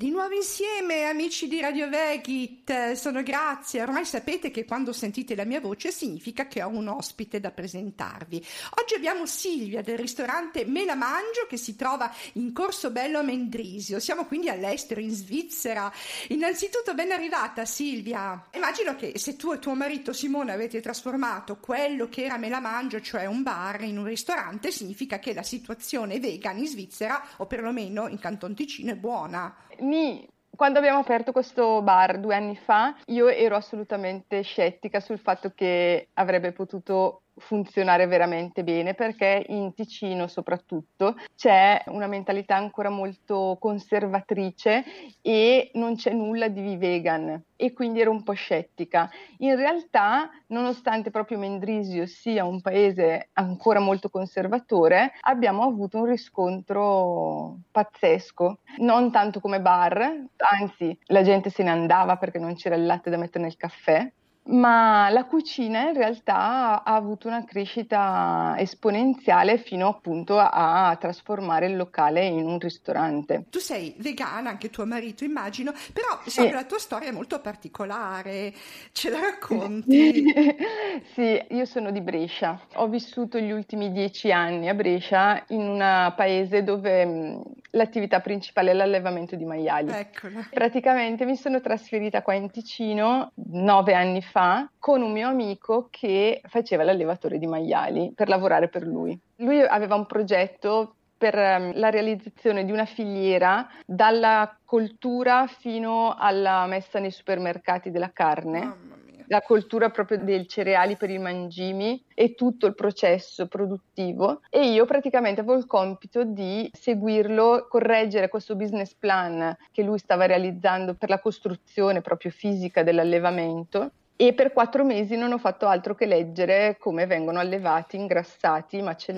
Di nuovo insieme, amici di Radio Vegit, sono Grazia. Ormai sapete che quando sentite la mia voce significa che ho un ospite da presentarvi. Oggi abbiamo Silvia del ristorante Me la Mangio che si trova in Corso Bello a Mendrisio. Siamo quindi all'estero, in Svizzera. Innanzitutto ben arrivata Silvia. Immagino che se tu e tuo marito Simone avete trasformato quello che era Me la Mangio, cioè un bar, in un ristorante, significa che la situazione vegan in Svizzera, o perlomeno in Canton Ticino, è buona. Quando abbiamo aperto questo bar 2 anni fa, io ero assolutamente scettica sul fatto che avrebbe potuto funzionare veramente bene, perché in Ticino soprattutto c'è una mentalità ancora molto conservatrice e non c'è nulla di vegan, e quindi ero un po' scettica. In realtà, nonostante proprio Mendrisio sia un paese ancora molto conservatore, abbiamo avuto un riscontro pazzesco, non tanto come bar, anzi la gente se ne andava perché non c'era il latte da mettere nel caffè, ma la cucina in realtà ha avuto una crescita esponenziale fino appunto a trasformare il locale in un ristorante. Tu sei vegana, anche tuo marito immagino, però so Sì. che la tua storia è molto particolare, ce la racconti? Sì, io sono di Brescia. Ho vissuto gli ultimi 10 anni a Brescia, in un paese dove l'attività principale è l'allevamento di maiali. Eccola. Praticamente mi sono trasferita qua in Ticino 9 anni fa con un mio amico che faceva l'allevatore di maiali per lavorare per lui. Lui aveva un progetto per la realizzazione di una filiera dalla coltura fino alla messa nei supermercati della carne. Mamma mia. La coltura proprio dei cereali per i mangimi e tutto il processo produttivo, e io praticamente avevo il compito di seguirlo, correggere questo business plan che lui stava realizzando per la costruzione proprio fisica dell'allevamento. E per 4 mesi non ho fatto altro che leggere come vengono allevati, ingrassati,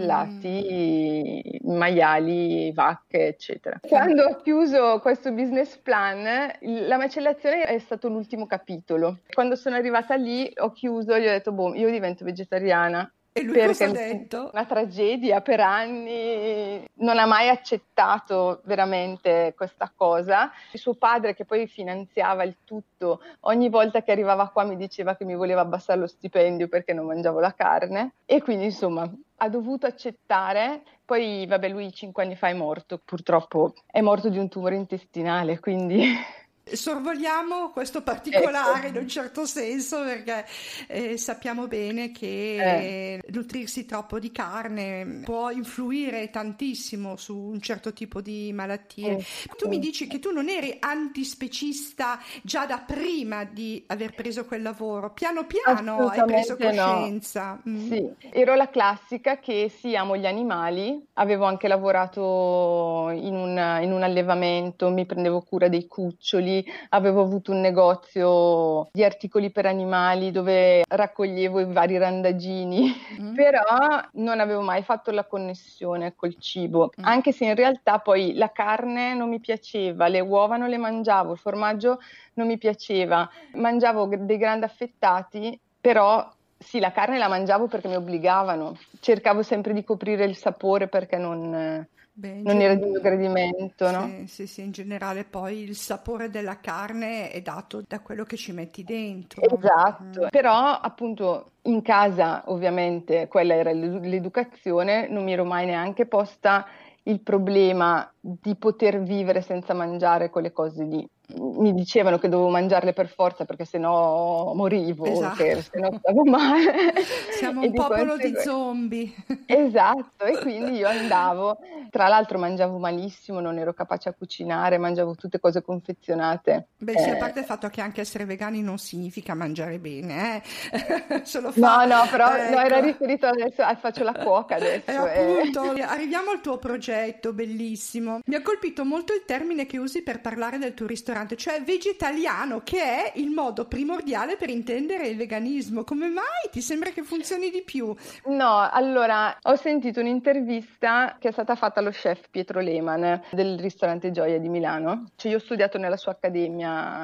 macellati maiali, vacche, eccetera. Quando ho chiuso questo business plan, la macellazione è stato l'ultimo capitolo. Quando sono arrivata lì, ho chiuso, gli ho detto, boh, io divento vegetariana. E lui Perché cosa ha detto? una tragedia per anni, non ha mai accettato veramente questa cosa. Il suo padre, che poi finanziava il tutto, ogni volta che arrivava qua mi diceva che mi voleva abbassare lo stipendio perché non mangiavo la carne, e quindi insomma ha dovuto accettare. Poi vabbè, lui 5 anni fa è morto, purtroppo è morto di un tumore intestinale, quindi... Sorvoliamo questo particolare in Ecco. un certo senso perché sappiamo bene che nutrirsi troppo di carne può influire tantissimo su un certo tipo di malattie. Tu mi dici che tu non eri antispecista già da prima di aver preso quel lavoro, piano piano hai preso Assolutamente no. coscienza. Sì, ero la classica che sì, amo gli animali, avevo anche lavorato in un allevamento, mi prendevo cura dei cuccioli, avevo avuto un negozio di articoli per animali dove raccoglievo i vari randaggini, però non avevo mai fatto la connessione col cibo, anche se in realtà poi la carne non mi piaceva, le uova non le mangiavo, il formaggio non mi piaceva, mangiavo dei grandi affettati, però sì, la carne la mangiavo perché mi obbligavano, cercavo sempre di coprire il sapore perché non era di mio gradimento, no? Sì, in generale poi il sapore della carne è dato da quello che ci metti dentro. Esatto, però appunto in casa ovviamente quella era l'educazione, non mi ero mai neanche posta il problema di poter vivere senza mangiare quelle cose lì. Mi dicevano che dovevo mangiarle per forza perché sennò morivo, Esatto. che sennò stavo male. Siamo E un di popolo di conseguenza... zombie. Esatto, e quindi io andavo, tra l'altro mangiavo malissimo, non ero capace a cucinare, mangiavo tutte cose confezionate. Beh, sì, a parte il fatto che anche essere vegani non significa mangiare bene, solo No, però no, era ecco. riferito adesso, faccio la cuoca adesso. Appunto, arriviamo al tuo progetto, bellissimo. Mi ha colpito molto il termine che usi per parlare del tuo ristorante, cioè vegetariano, che è il modo primordiale per intendere il veganismo. Come mai ti sembra che funzioni di più? No, allora, ho sentito un'intervista che è stata fatta allo chef Pietro Lehmann del ristorante Gioia di Milano. Cioè, io ho studiato nella sua accademia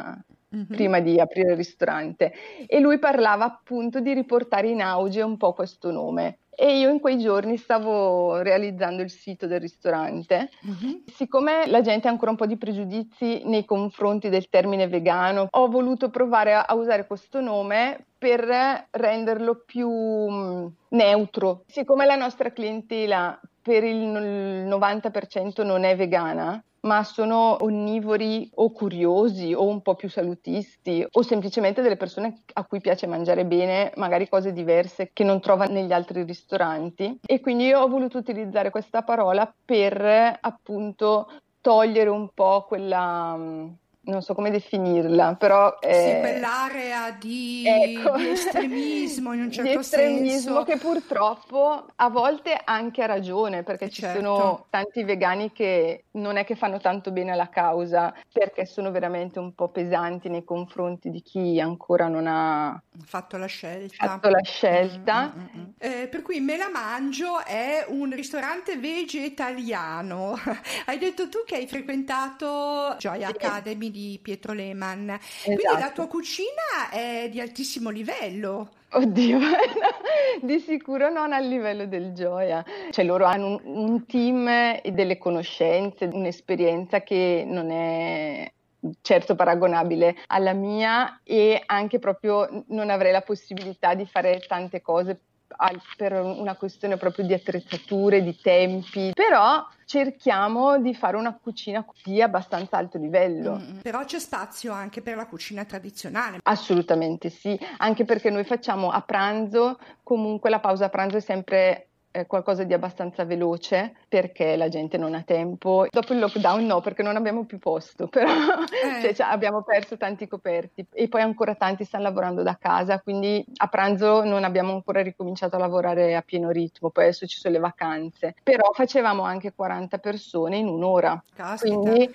prima di aprire il ristorante, e lui parlava appunto di riportare in auge un po' questo nome. E io in quei giorni stavo realizzando il sito del ristorante. Siccome la gente ha ancora un po' di pregiudizi nei confronti del termine vegano, ho voluto provare a usare questo nome per renderlo più neutro. Siccome la nostra clientela per il 90% non è vegana, ma sono onnivori o curiosi o un po' più salutisti o semplicemente delle persone a cui piace mangiare bene, magari cose diverse che non trova negli altri ristoranti, e quindi io ho voluto utilizzare questa parola per appunto togliere un po' quella, non so come definirla, però sì, quell'area di estremismo in un di certo estremismo senso. che purtroppo a volte anche ha ragione, perché ci sono tanti vegani che non è che fanno tanto bene alla causa, perché sono veramente un po' pesanti nei confronti di chi ancora non ha fatto la scelta. Per cui Me la mangio è un ristorante vegetariano. Hai detto tu che hai frequentato Joy Academy di Pietro Lehmann, quindi la tua cucina è di altissimo livello. Oddio, di sicuro non al livello del Gioia. Cioè loro hanno un team e delle conoscenze, un'esperienza che non è certo paragonabile alla mia, e anche proprio non avrei la possibilità di fare tante cose per una questione proprio di attrezzature, di tempi, però cerchiamo di fare una cucina di abbastanza alto livello. Però c'è spazio anche per la cucina tradizionale. Assolutamente sì, anche perché noi facciamo a pranzo, comunque la pausa a pranzo è sempre qualcosa di abbastanza veloce, perché la gente non ha tempo. Dopo il lockdown no, perché non abbiamo più posto, però cioè, abbiamo perso tanti coperti e poi ancora tanti stanno lavorando da casa, quindi a pranzo non abbiamo ancora ricominciato a lavorare a pieno ritmo, poi adesso ci sono le vacanze, però facevamo anche 40 persone in un'ora. Caspita. Quindi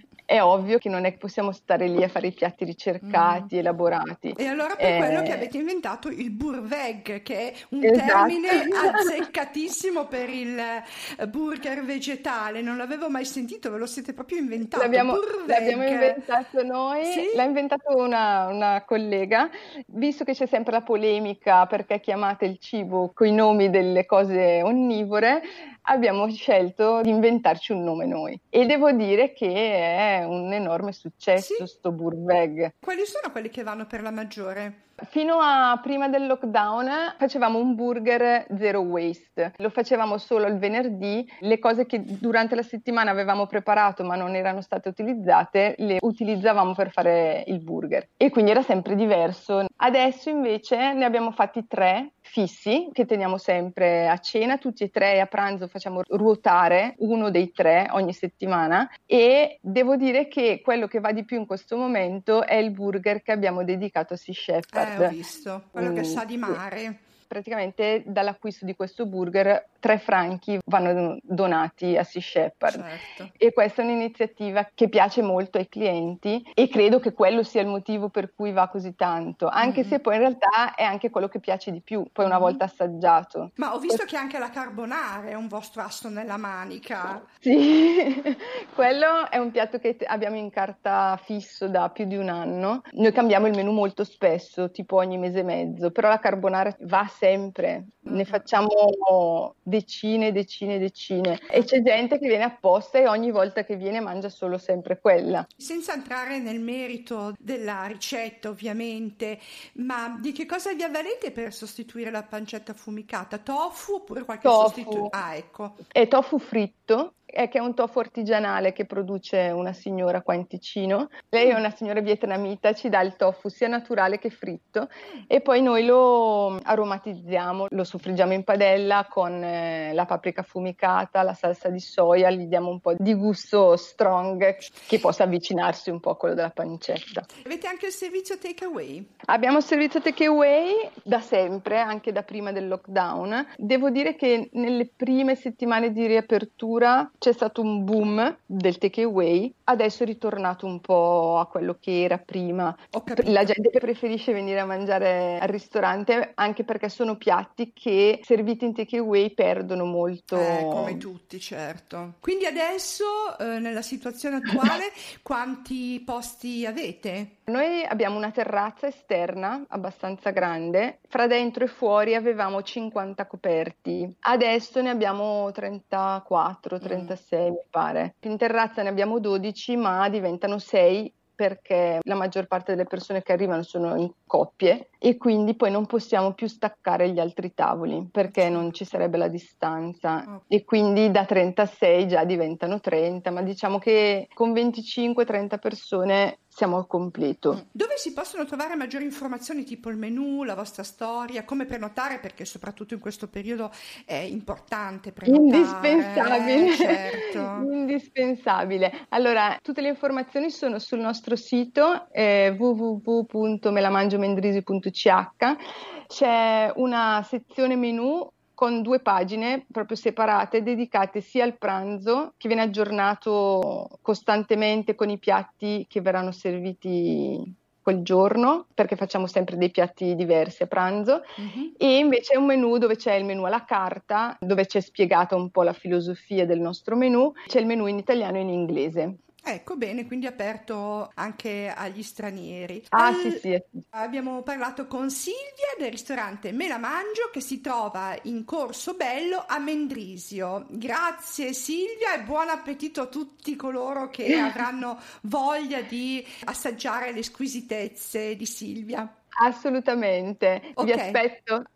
è ovvio che non è che possiamo stare lì a fare i piatti ricercati, elaborati. E allora per quello che avete inventato il burveg, che è un termine azzeccatissimo per il burger vegetale. Non l'avevo mai sentito, ve lo siete proprio inventato. L'abbiamo inventato noi, sì? l'ha inventato una collega, visto che c'è sempre la polemica perché chiamate il cibo coi nomi delle cose onnivore, abbiamo scelto di inventarci un nome noi. E devo dire che è un enorme successo sto burveg. Quali sono quelli che vanno per la maggiore? Fino a prima del lockdown facevamo un burger zero waste, lo facevamo solo il venerdì, le cose che durante la settimana avevamo preparato ma non erano state utilizzate le utilizzavamo per fare il burger, e quindi era sempre diverso. Adesso invece ne abbiamo fatti 3 fissi che teniamo sempre a cena, tutti e 3, a pranzo facciamo ruotare uno dei 3 ogni settimana, e devo dire che quello che va di più in questo momento è il burger che abbiamo dedicato a Sea Shepherd. Ho visto, quello che sa di mare. Praticamente dall'acquisto di questo burger 3 franchi vanno donati a Sea Shepherd. Certo. E questa è un'iniziativa che piace molto ai clienti, e credo che quello sia il motivo per cui va così tanto, anche se poi in realtà è anche quello che piace di più, poi una volta assaggiato. Ma ho visto che anche la carbonara è un vostro asso nella manica. Sì, quello è un piatto che abbiamo in carta fisso da più di un anno. Noi cambiamo il menù molto spesso, tipo ogni mese e mezzo, però la carbonara va sempre, ne facciamo decine, e c'è gente che viene apposta e ogni volta che viene mangia solo sempre quella. Senza entrare nel merito della ricetta ovviamente, ma di che cosa vi avvalete per sostituire la pancetta affumicata? Tofu oppure qualche sostituto? Ah, ecco. È tofu fritto, che è un tofu artigianale che produce una signora qua in Ticino. Lei è una signora vietnamita, ci dà il tofu sia naturale che fritto, e poi noi lo aromatizziamo, lo soffriggiamo in padella con la paprika affumicata, la salsa di soia, gli diamo un po' di gusto strong che possa avvicinarsi un po' a quello della pancetta. Avete anche il servizio takeaway? Abbiamo il servizio takeaway da sempre, anche da prima del lockdown. Devo dire che nelle prime settimane di riapertura c'è stato un boom del takeaway, adesso è ritornato un po' a quello che era prima. Ho capito. La gente preferisce venire a mangiare al ristorante anche perché sono piatti che serviti in takeaway perdono molto. Come tutti, certo. Quindi adesso, nella situazione attuale, quanti posti avete? Noi abbiamo una terrazza esterna abbastanza grande, fra dentro e fuori avevamo 50 coperti, adesso ne abbiamo 34, 36 mi pare. In terrazza ne abbiamo 12, ma diventano 6 perché la maggior parte delle persone che arrivano sono in coppie e quindi poi non possiamo più staccare gli altri tavoli perché non ci sarebbe la distanza e quindi da 36 già diventano 30, ma diciamo che con 25-30 persone siamo al completo. Dove si possono trovare maggiori informazioni, tipo il menù, la vostra storia, come prenotare, perché soprattutto in questo periodo è importante prenotare. Indispensabile, certo. indispensabile. Allora, tutte le informazioni sono sul nostro sito www.melamangio-mendrisi.ch. C'è una sezione menù con 2 pagine proprio separate dedicate sia al pranzo, che viene aggiornato costantemente con i piatti che verranno serviti quel giorno, perché facciamo sempre dei piatti diversi a pranzo, e invece è un menù dove c'è il menù alla carta, dove c'è spiegata un po' la filosofia del nostro menù, c'è il menù in italiano e in inglese. Ecco, bene, quindi aperto anche agli stranieri. Sì. Abbiamo parlato con Silvia del ristorante Me la Mangio che si trova in Corso Bello a Mendrisio. Grazie Silvia e buon appetito a tutti coloro che avranno voglia di assaggiare le squisitezze di Silvia. Assolutamente, vi Ok. aspetto.